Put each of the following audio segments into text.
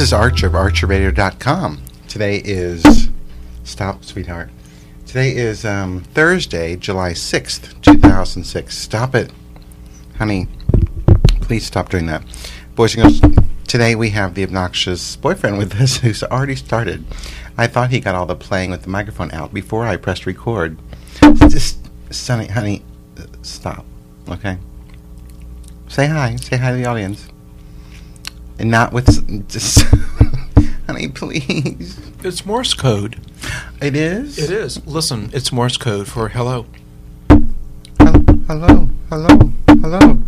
is Archer of ArcherRadio.com. Today is... Stop, sweetheart. Today is Thursday, July 6th, 2006. Stop it. Honey, please stop doing that. Boys and girls, today we have the obnoxious boyfriend with us who's already started. I thought he got all the playing with the microphone out before I pressed record. Just, Sonny, honey, stop, okay? Say hi. Say hi to the audience. And not with... Just, honey, please. It's Morse code. It is? It is. Listen, it's Morse code for hello. Hello. Hello. Hello.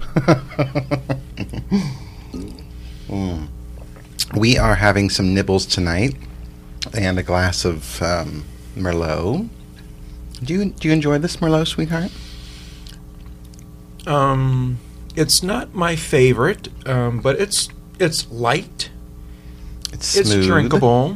We are having some nibbles tonight and a glass of Merlot. Do you enjoy this Merlot, sweetheart? It's not my favorite, but it's light. It's smooth. It's drinkable.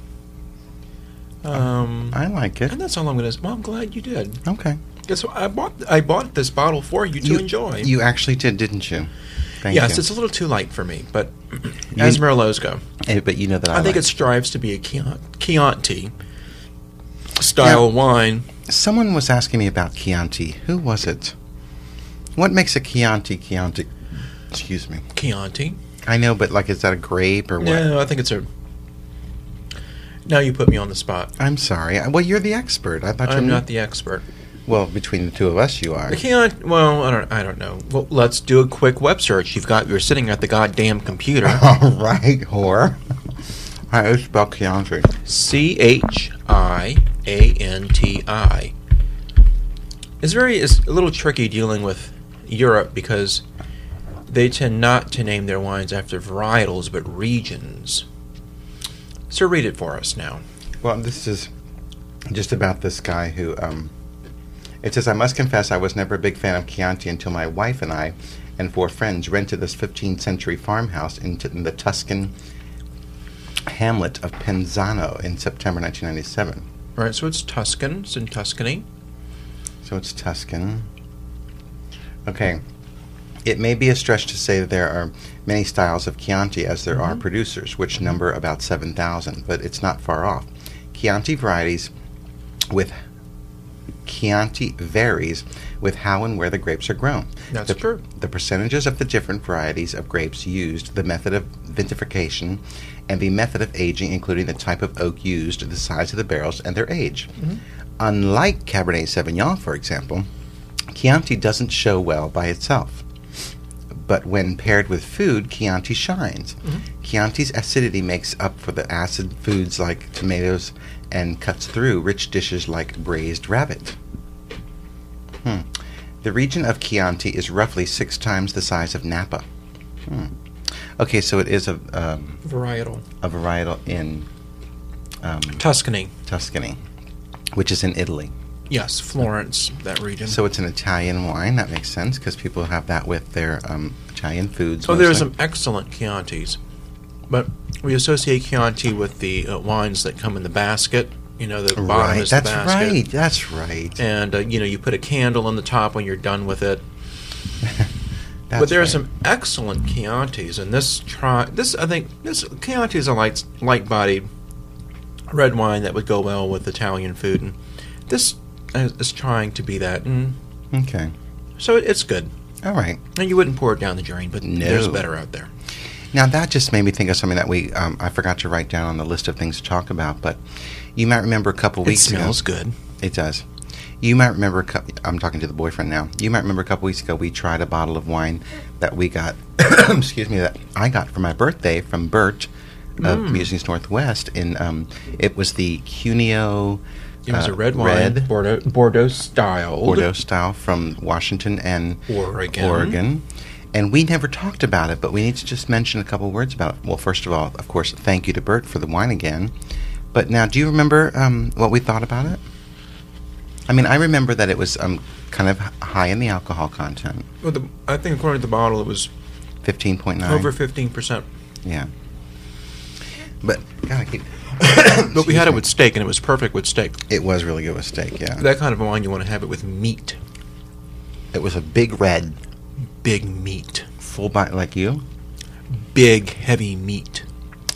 I like it. And that's all I'm going to say. Well, I'm glad you did. Okay. Guess what? I bought this bottle for you to enjoy. You actually did, didn't you? Thank you. Yes, it's a little too light for me, but as Merlots go. But you know that I think it strives to be a Chianti style wine. Someone was asking me about Chianti. Who was it? What makes a Chianti? Excuse me. Chianti. I know, but is that a grape or what? No, I think it's a... Now you put me on the spot. I'm sorry. Well, you're the expert. I thought I'm not the expert. Well, between the two of us, you are. I don't know. Well, let's do a quick web search. You're sitting at the goddamn computer. All right, whore. How do you spell Chianti? Chianti. It's a little tricky dealing with Europe because they tend not to name their wines after varietals but regions. So read it for us now. Well, this is just about this guy who... It says, I must confess I was never a big fan of Chianti until my wife and I and 4 friends rented this 15th century farmhouse in the Tuscan hamlet of Penzano in September 1997. Right, so it's Tuscan. It's in Tuscany. So it's Tuscan. Okay. It may be a stretch to say that there are many styles of Chianti as there are producers, which number about 7,000, but it's not far off. Chianti varies with how and where the grapes are grown. That's true. The percentages of the different varieties of grapes used, the method of vinification, and the method of aging, including the type of oak used, the size of the barrels, and their age. Unlike Cabernet Sauvignon, for example, Chianti doesn't show well by itself. But when paired with food, Chianti shines. Chianti's acidity makes up for the acid foods like tomatoes and cuts through rich dishes like braised rabbit. The region of Chianti is roughly 6 times the size of Napa. Okay, so it is a varietal. A varietal in Tuscany, which is in Italy. Yes, Florence, that region. So it's an Italian wine. That makes sense because people have that with their Italian foods. Oh, there's some excellent Chiantis, but we associate Chianti with the wines that come in the basket. The bottom is the basket. That's right. And you put a candle on the top when you're done with it. But there are some excellent Chiantis, and this Chianti is a light-bodied red wine that would go well with Italian food, and this is trying to be that. Okay. So it's good. All right. And you wouldn't pour it down the drain, but there's better out there. Now, that just made me think of something that I forgot to write down on the list of things to talk about, but you might remember a couple weeks ago... It smells good. It does. You might remember... I'm talking to the boyfriend now. You might remember a couple weeks ago we tried a bottle of wine that we got... excuse me, that I got for my birthday from Bert of Musings Northwest. It was the Cuneo... It was a red wine, Bordeaux style. Bordeaux style from Washington and Oregon. And we never talked about it, but we need to just mention a couple words about it. Well, first of all, of course, thank you to Bert for the wine again. But now, do you remember what we thought about it? I mean, I remember that it was kind of high in the alcohol content. Well, I think according to the bottle, it was 15.9. Over 15%. Yeah. But, God, I keep... But we had it with steak, and it was perfect with steak. It was really good with steak, yeah. That kind of wine, you want to have it with meat. It was a big red. Big meat. Full bite like you? Big, heavy meat.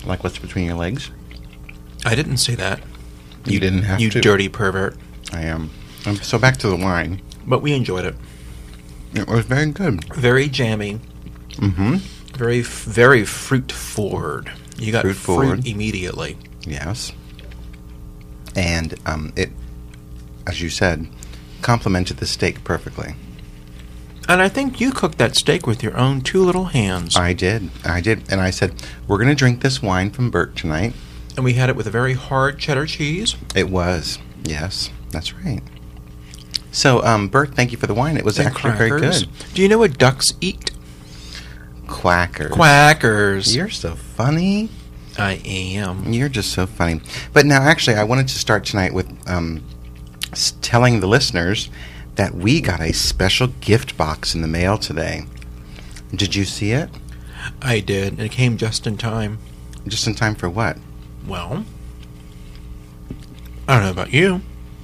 like what's between your legs. I didn't say that. You didn't have to. You dirty pervert. I am. So back to the wine. But we enjoyed it. It was very good. Very jammy. Mm-hmm. Very, very fruit forward. You got fruit immediately. Yes. And it, as you said, complemented the steak perfectly. And I think you cooked that steak with your own two little hands. I did. And I said, we're going to drink this wine from Bert tonight. And we had it with a very hard cheddar cheese. It was. Yes, that's right. So, Bert, thank you for the wine. It was actually very good. Do you know what ducks eat? Quackers. Quackers. You're so funny. I am. You're just so funny. But now, actually, I wanted to start tonight with telling the listeners that we got a special gift box in the mail today. Did you see it? I did, and it came just in time. Just in time for what? Well, I don't know about you,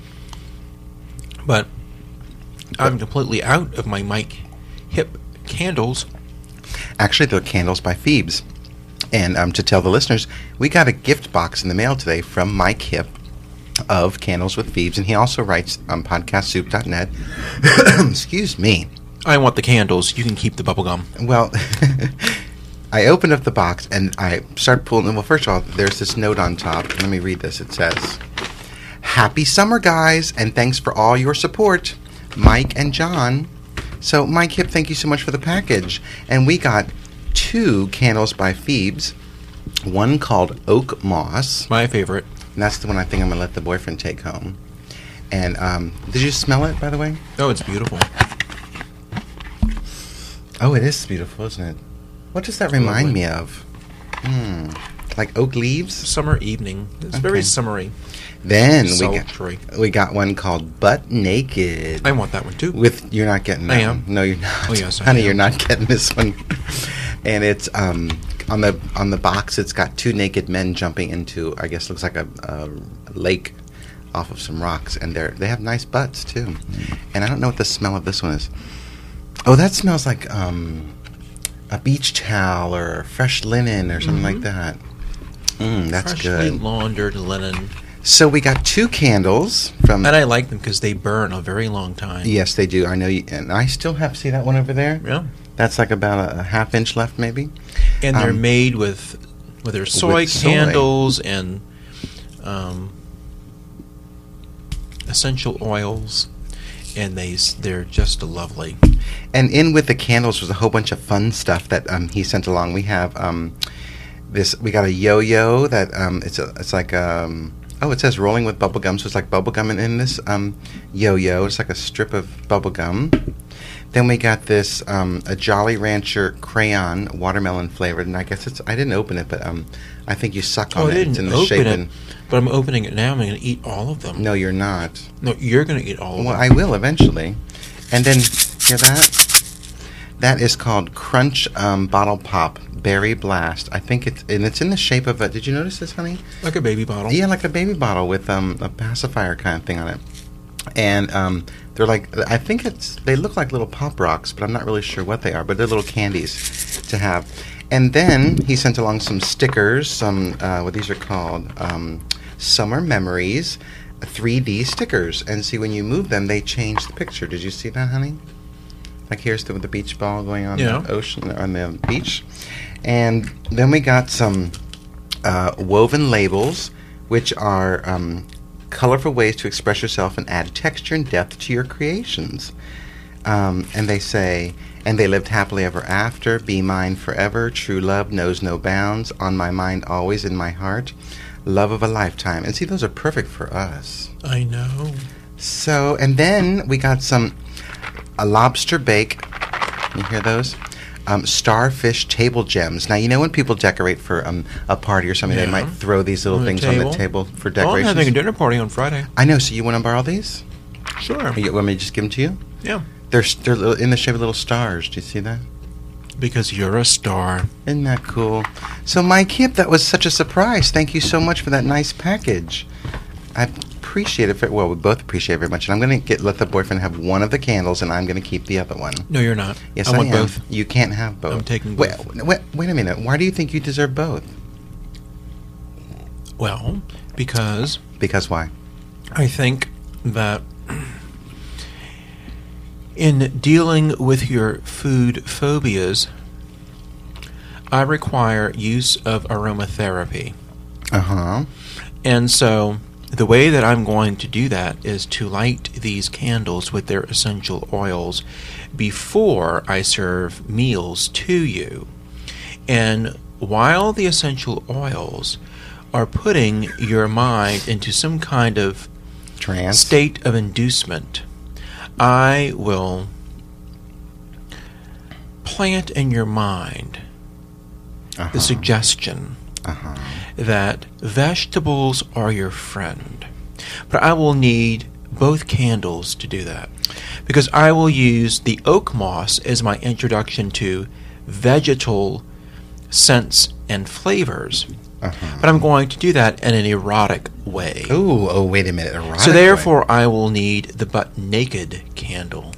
but I'm completely out of my Mike Hip candles. Actually, they're candles by Phoebes. And to tell the listeners, we got a gift box in the mail today from Mike Hip of Candles with Phoebes, and he also writes on podcastsoup.net. Excuse me. I want the candles. You can keep the bubblegum. Well, I opened up the box, and I started pulling. Well, first of all, there's this note on top. Let me read this. It says, "Happy summer, guys, and thanks for all your support, Mike and John." So, Mike Hip, thank you so much for the package. And we got 2 Candles by Phoebes, one called Oak Moss. My favorite. And that's the one I think I'm going to let the boyfriend take home. And did you smell it, by the way? Oh, it's beautiful. Oh, it is beautiful, isn't it? What does that remind me of? Like oak leaves? Summer evening. It's very summery. Then we got one called Butt Naked. I want that one too. You're not getting that one. No, you're not. Oh yes, honey, you're not getting this one. And it's on the box. It's got 2 naked men jumping into, I guess, looks like a lake off of some rocks, and they have nice butts too. And I don't know what the smell of this one is. Oh, that smells like a beach towel or fresh linen or something like that. That's freshly good. Laundered linen. So we got 2 candles from... And I like them because they burn a very long time. Yes, they do. I know you... And I still have... See that one over there? Yeah. That's like about a half inch left, maybe. And they're made with their soy candles and essential oils, and they're just lovely. And in with the candles was a whole bunch of fun stuff that he sent along. We have we got a yo-yo that it's like it says rolling with bubble gum, so it's like bubble gum in this yo-yo. It's like a strip of bubble gum. Then we got this a Jolly Rancher crayon, watermelon flavored, and I guess I didn't open it, but I think you suck on it. It's in the shape. But I'm opening it now. I'm going to eat all of them. No, you're not. No, you're going to eat all of them. Well, I will eventually. And then, hear that? That is called Crunch Bottle Pop Berry Blast. I think it's in the shape of a... Did you notice this, honey? Like a baby bottle. Yeah, like a baby bottle with a pacifier kind of thing on it. And they're like... I think they look like little pop rocks, but I'm not really sure what they are. But they're little candies to have. And then he sent along some stickers. Some what these are called... Summer Memories 3D stickers. And see, when you move them, they change the picture. Did you see that, honey? Like here's the beach ball going on the ocean, on the beach. And then we got some woven labels, which are colorful ways to express yourself and add texture and depth to your creations. And they say, and they lived happily ever after, be mine forever, true love knows no bounds, on my mind always, in my heart, love of a lifetime. And see, those are perfect for us. I know. So, and then we got a lobster bake. You hear those? Starfish table gems. Now, you know when people decorate for a party or something, they might throw these little things on the table for decorations. I'm having a dinner party on Friday. I know. So you want to borrow these? Sure. You want me to just give them to you? Yeah. They're in the shape of little stars. Do you see that? Because you're a star. Isn't that cool? So, Mike Hip, that was such a surprise. Thank you so much for that nice package. I appreciate it. We both appreciate it very much. And I'm going to let the boyfriend have one of the candles, and I'm going to keep the other one. No, you're not. Yes, I want both. You can't have both. I'm taking both. Wait a minute. Why do you think you deserve both? Well, because why? I think that in dealing with your food phobias, I require use of aromatherapy. And so the way that I'm going to do that is to light these candles with their essential oils before I serve meals to you. And while the essential oils are putting your mind into some kind of trance state of inducement, I will plant in your mind the suggestion that vegetables are your friend. But I will need both candles to do that, because I will use the oak moss as my introduction to vegetal scents and flavors. But I'm going to do that in an erotic way. Oh, wait a minute. Erotic so therefore, I will need the butt naked candle.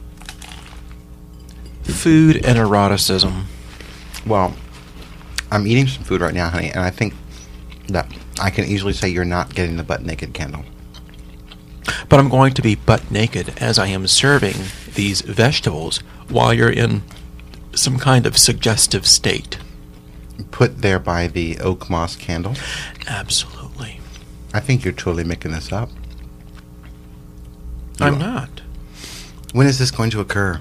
Food and eroticism. Well, I'm eating some food right now, honey, and I think that I can easily say you're not getting the butt naked candle. But I'm going to be butt naked as I am serving these vegetables while you're in some kind of suggestive state. Put there by the oak moss candle? Absolutely. I think you're totally making this up. I'm not. When is this going to occur?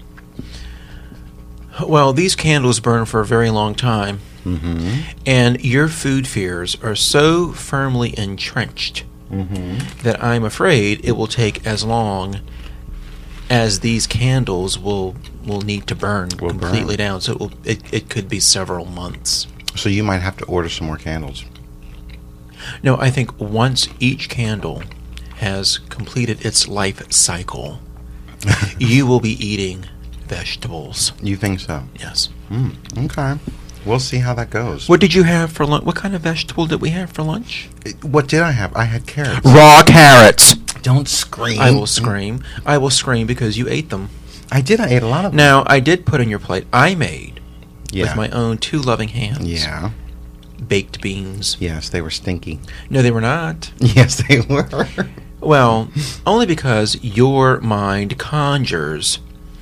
Well, these candles burn for a very long time. And your food fears are so firmly entrenched that I'm afraid it will take as long as these candles will need to burn completely down. So it could be several months. So you might have to order some more candles. No, I think once each candle has completed its life cycle, you will be eating vegetables. You think so? Yes. Okay. We'll see how that goes. What did you have for lunch? What kind of vegetable did we have for lunch? What did I have? I had carrots. Raw carrots. Don't scream. I will scream. I will scream because you ate them. I did. I ate a lot of them. Now, I did put on your plate, I made, Yeah. with my own two loving hands, Yeah. baked beans. Yes, they were stinky. No, they were not. Yes, they were. Well, only because your mind conjures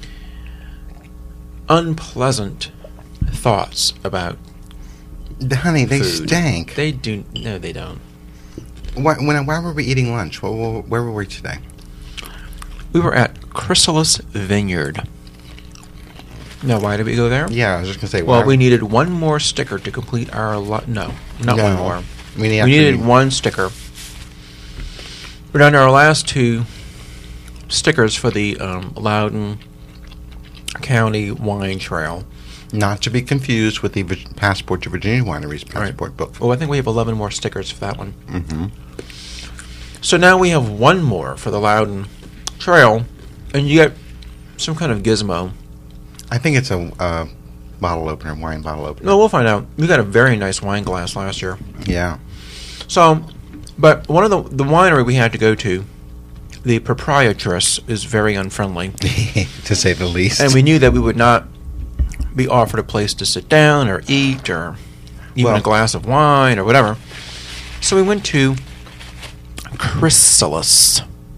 unpleasant thoughts about Honey, they food. stank. They do. No, they don't. Why were we eating lunch? Where were we today? We were at Chrysalis Vineyard. Now, why did we go there? Yeah, I was just going to say. Well, we needed one more sticker to complete our... No, not one more. We needed one sticker. We're down to our last two stickers for the Loudoun County Wine Trail. Not to be confused with the Passport to Virginia Wineries passport book. Oh, I think we have 11 more stickers for that one. So now we have one more for the Loudoun Trail, and you get some kind of gizmo. I think it's a bottle opener, wine bottle opener. No, we'll find out. We got a very nice wine glass last year. Yeah. So, but one of the winery we had to go to, the proprietress is very unfriendly. To say the least. And we knew that we would not be offered a place to sit down or eat or even a glass of wine or whatever. So we went to Chrysalis.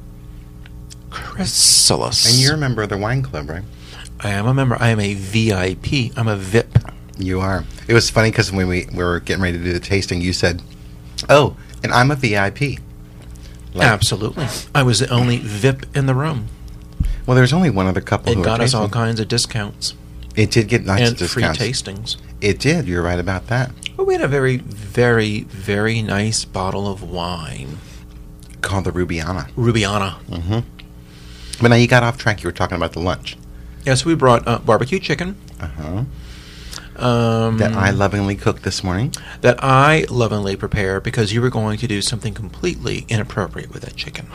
Chrysalis. And you're a member of the wine club, right? I am a member. I am a VIP. I'm a VIP. You are. It was funny because when we were getting ready to do the tasting, you said, "Oh, and I'm a VIP." Absolutely. I was the only VIP in the room. Well, there's only one other couple who got us tasting. all kinds of discounts. It did get nice and discounts. Free tastings. It did. You're right about that. But we had a very, very, very nice bottle of wine. Called the Rubiana. Rubiana. But now you got off track. You were talking about the lunch. Yes, we brought barbecue chicken. That I lovingly cooked this morning. That I lovingly prepared because you were going to do something completely inappropriate with that chicken.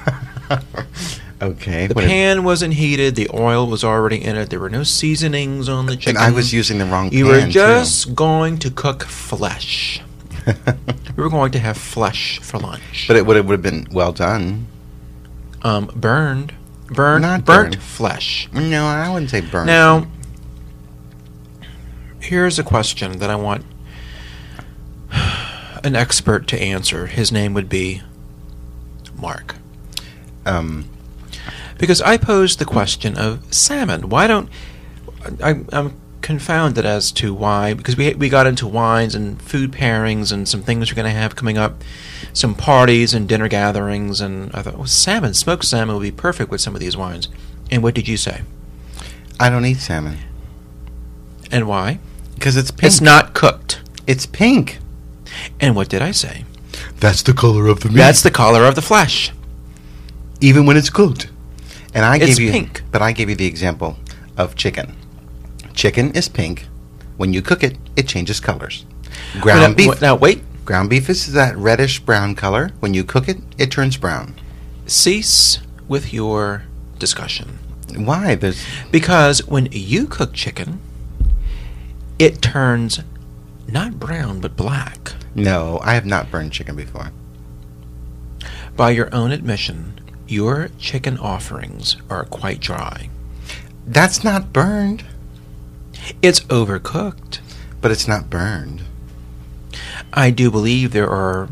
Okay. The pan wasn't heated. The oil was already in it. There were no seasonings on the chicken. And I was using the wrong pan, You were just going to cook flesh. We were going to have flesh for lunch. But it would have been well done. Burnt Not burned. flesh. No, I wouldn't say burnt. Now, here's a question that I want an expert to answer, his name would be Mark. Because I posed the question of salmon. Why don't... I'm confounded as to why, because we got into wines and food pairings and some things we're going to have coming up, some parties and dinner gatherings, and I thought, well, salmon, smoked salmon would be perfect with some of these wines. And what did you say? I don't eat salmon. And why? Because it's pink. It's not cooked. It's pink. And what did I say? That's the color of the meat. That's the color of the flesh. Even when it's cooked. And I It's gave you, pink. But I gave you the example of chicken. Chicken is pink. When you cook it, it changes colors. Ground beef. Now wait. Ground beef is that reddish brown color. When you cook it, it turns brown. Cease with your discussion. Why? Because when you cook chicken, it turns not brown but black. No, I have not burned chicken before. By your own admission, your chicken offerings are quite dry. That's not burned. It's overcooked. But it's not burned. I do believe there are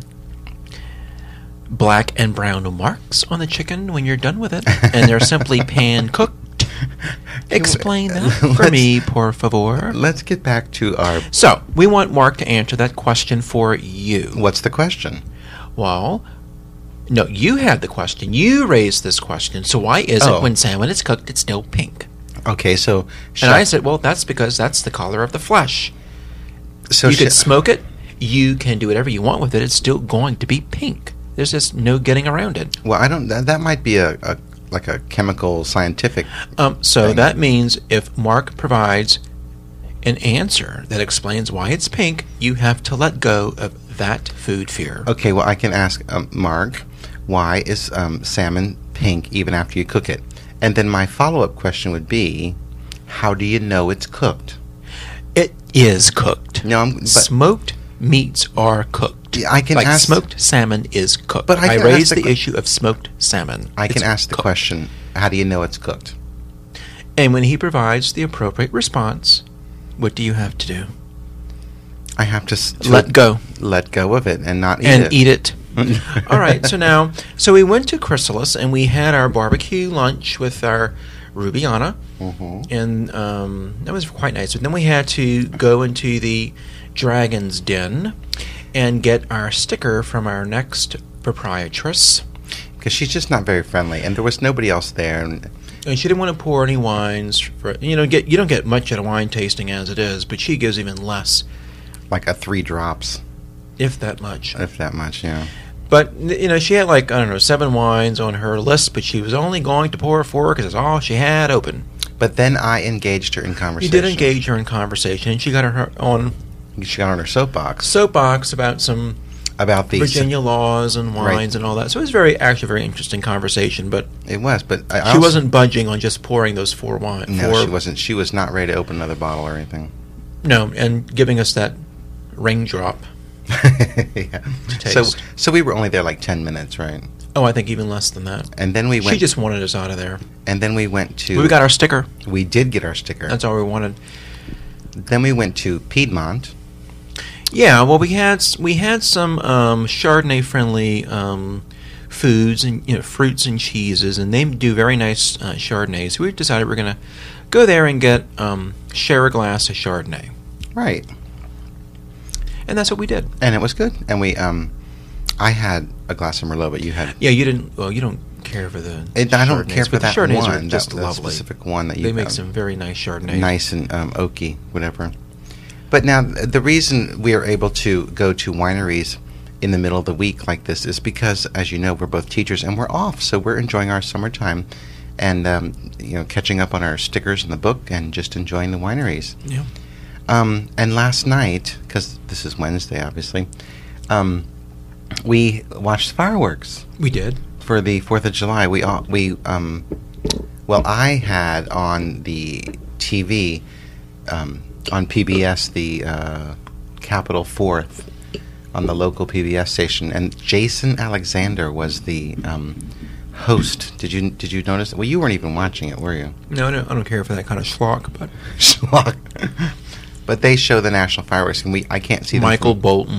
black and brown marks on the chicken when you're done with it, and they're simply pan-cooked. Explain that for me, por favor. Let's get back to our... So, we want Mark to answer that question for you. What's the question? Well, no, you had the question. You raised this question. So why is it when salmon is cooked, it's still pink? Okay, so... And I said, well, that's because that's the color of the flesh. So you could smoke it. You can do whatever you want with it. It's still going to be pink. There's just no getting around it. Well, I don't... That might be like a chemical scientific So thing. that means if Mark provides an answer that explains why it's pink, you have to let go of that food fear. Okay, well, I can ask Mark, why is salmon pink even after you cook it? And then my follow-up question would be, how do you know it's cooked? It is cooked. No, smoked meats are cooked. I can ask... smoked salmon is cooked. But I raised the issue of smoked salmon. I can ask the question, how do you know it's cooked? And when he provides the appropriate response, what do you have to do? I have to let go. Let go of it and not eat it. All right, so we went to Chrysalis and we had our barbecue lunch with our Rubiana, and that was quite nice. But then we had to go into the Dragon's Den and get our sticker from our next proprietress. Because she's just not very friendly, and there was nobody else there. And she didn't want to pour any wines. You don't get much at a wine tasting as it is, but she gives even less. Like a 3 drops. If that much. If that much, yeah. But, she had 7 wines on her list, but she was only going to pour 4 because it's all she had open. But then I engaged her in conversation. You did engage her in conversation, and she got her on... She got on her soapbox. Soapbox about some... About these... Virginia laws and wines and all that. So it was actually a very interesting conversation, but... It was, but... She wasn't budging on just pouring those 4 wines. No, she wasn't. She was not ready to open another bottle or anything. No, and giving us that raindrop. Yeah. Taste. So we were only there like 10 minutes, right? Oh, I think even less than that. And then we went... She just wanted us out of there. And then we went to... We got our sticker. We did get our sticker. That's all we wanted. Then we went to Piedmont. Yeah, well, we had some Chardonnay-friendly foods and fruits and cheeses, and they do very nice Chardonnays. So we decided we're going to go there and share a glass of Chardonnay. Right. And that's what we did. And it was good. And we, I had a glass of Merlot, but you had... Yeah, you didn't... Well, you don't care for the I don't care for that Chardonnays one. Are just that lovely. Specific one that you... They make some very nice Chardonnays. Nice and oaky, whatever. But now, the reason we are able to go to wineries in the middle of the week like this is because, as you know, we're both teachers and we're off, so we're enjoying our summertime and catching up on our stickers in the book and just enjoying the wineries. Yeah. And last night, because this is Wednesday, obviously, we watched fireworks. We did. For the 4th of July. I had on the TV, on PBS, the Capitol 4th, on the local PBS station, and Jason Alexander was the host. Did you notice? Well, you weren't even watching it, were you? No, I don't care for that kind of schlock, but... Schlock. But they show the national fireworks, and I can't see them. Michael Bolton.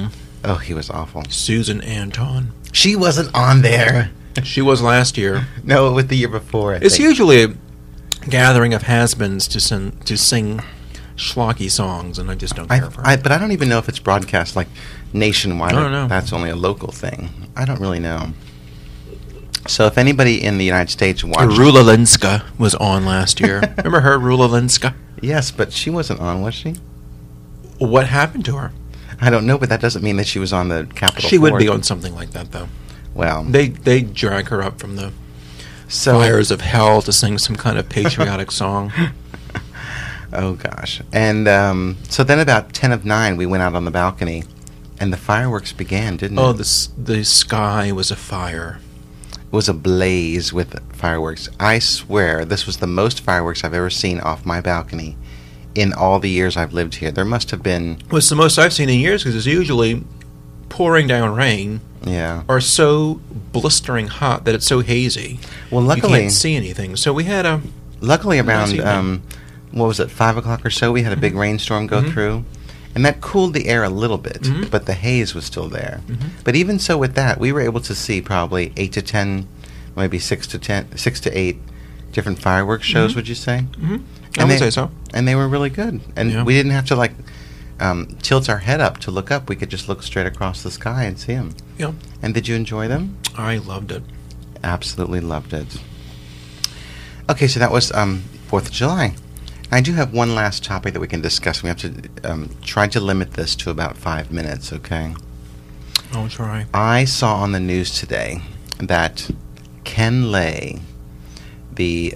Oh, he was awful. Susan Anton. She wasn't on there. She was last year. No, it was the year before. It's usually a gathering of has-beens to sing schlocky songs, and I just don't care for it. But I don't even know if it's broadcast like nationwide. I don't know. That's only a local thing. I don't really know. So if anybody in the United States watched... Rula Lenska was on last year. Remember her, Rula Lenska? Yes, but she wasn't on, was she? What happened to her? I don't know, but that doesn't mean that she was on the Capitol She would Fort. be on something like that, though. Well... They drag her up from the fires of hell to sing some kind of patriotic song. Oh, gosh. And so then about 10 of 9, we went out on the balcony, and the fireworks began, didn't it? Oh, the sky was afire. It was ablaze with fireworks. I swear this was the most fireworks I've ever seen off my balcony in all the years I've lived here. There must have been... Well, it's the most I've seen in years because it's usually pouring down rain. Yeah. Or so blistering hot that it's so hazy. Well, luckily... You can't see anything. So we had a... Luckily around, what was it, 5 o'clock or so, we had a big rainstorm go through. And that cooled the air a little bit, but the haze was still there. But even so with that, we were able to see probably 8 to 10, maybe 6 to 8 different fireworks shows, would you say? I would say so. And they were really good. And we didn't have to, like, tilt our head up to look up. We could just look straight across the sky and see them. Yeah. And did you enjoy them? I loved it. Absolutely loved it. Okay, so that was 4th of July. I do have one last topic that we can discuss. We have to try to limit this to about 5 minutes, okay? I'll try. I saw on the news today that Ken Lay, the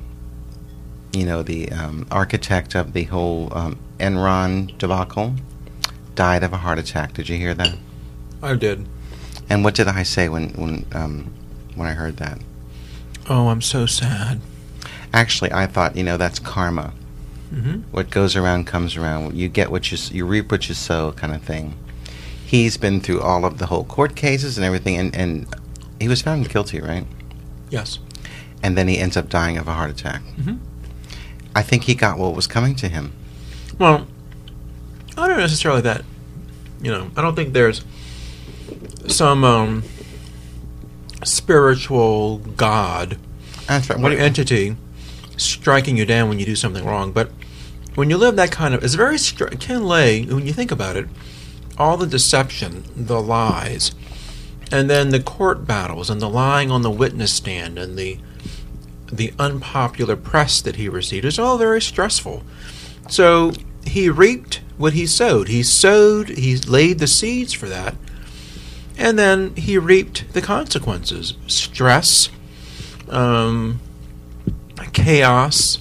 architect of the whole Enron debacle, died of a heart attack. Did you hear that? I did. And what did I say when I heard that? Oh, I'm so sad. Actually, I thought, that's karma. What goes around comes around. You get what you reap what you sow, kind of thing. He's been through all of the whole court cases and everything, and he was found guilty, right? Yes. And then he ends up dying of a heart attack. I think he got what was coming to him. Well, I don't necessarily that. I don't think there's some spiritual god That's right. or entity striking you down when you do something wrong. But when you live that kind of... It's very... Ken Lay, when you think about it, all the deception, the lies, and then the court battles, and the lying on the witness stand, and the unpopular press that he received, is all very stressful. So he reaped what he sowed. He laid the seeds for that, and then he reaped the consequences. Stress, chaos,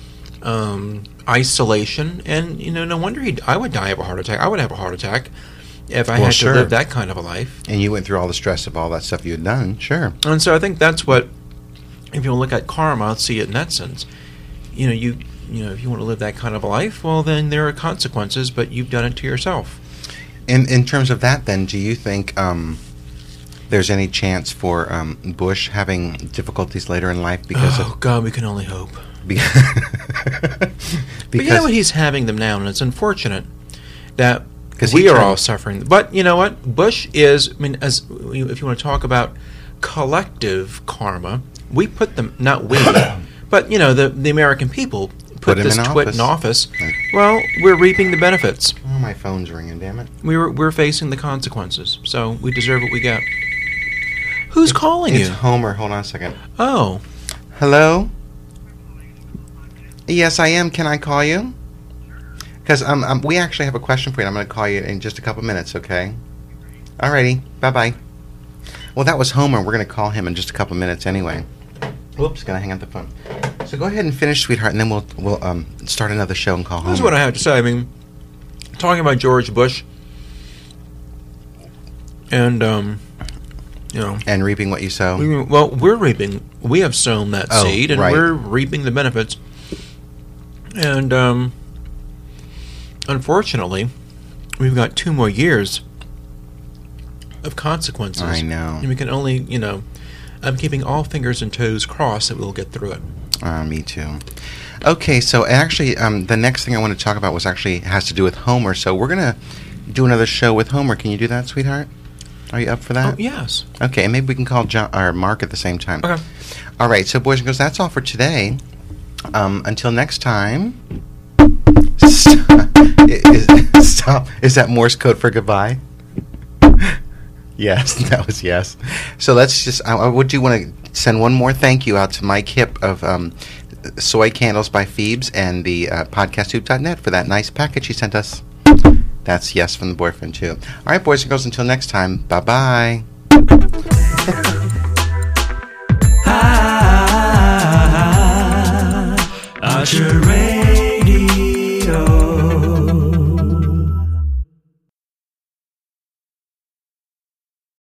isolation, and no wonder I would die of a heart attack. I would have a heart attack if I had to live that kind of a life. And you went through all the stress of all that stuff you had done, sure. And so I think that's what, if you look at karma, I'll see it in that sense. If you want to live that kind of a life, well, then there are consequences, but you've done it to yourself. In terms of that, then, do you think there's any chance for Bush having difficulties later in life because of... God, we can only hope. Because but what, he's having them now, and it's unfortunate that we are all suffering. But you know what? Bush is, if you want to talk about collective karma, we put them, not we, but the American people put this twit in office. Right. Well, we're reaping the benefits. Oh, my phone's ringing, damn it. We're facing the consequences, so we deserve what we get. Who's calling you? It's Homer. Hold on a second. Oh. Hello? Yes, I am. Can I call you? Because we actually have a question for you. I'm going to call you in just a couple minutes, okay? Alrighty. Bye-bye. Well, that was Homer. We're going to call him in just a couple minutes anyway. Whoops, going to hang up the phone. So go ahead and finish, sweetheart, and then we'll start another show and call Homer. This is what I have to say. Talking about George Bush and, and reaping what you sow. We're reaping. We have sown that seed, and we're reaping the benefits. And unfortunately, we've got 2 more years of consequences. I know. And we can only, I'm keeping all fingers and toes crossed that we'll get through it. Me too. Okay, so actually, the next thing I want to talk about has to do with Homer. So we're going to do another show with Homer. Can you do that, sweetheart? Are you up for that? Oh, yes. Okay, and maybe we can call John or Mark at the same time. Okay. All right, so boys and girls, that's all for today. Until next time. Stop. Is that Morse code for goodbye? Yes, that was yes. So let's just. I would you want to send one more thank you out to Mike Hipp of Soy Candles by Phoebes and the podcasttube.net for that nice package he sent us. That's yes from the boyfriend too. All right, boys and girls. Until next time. Bye bye. Archer Ray.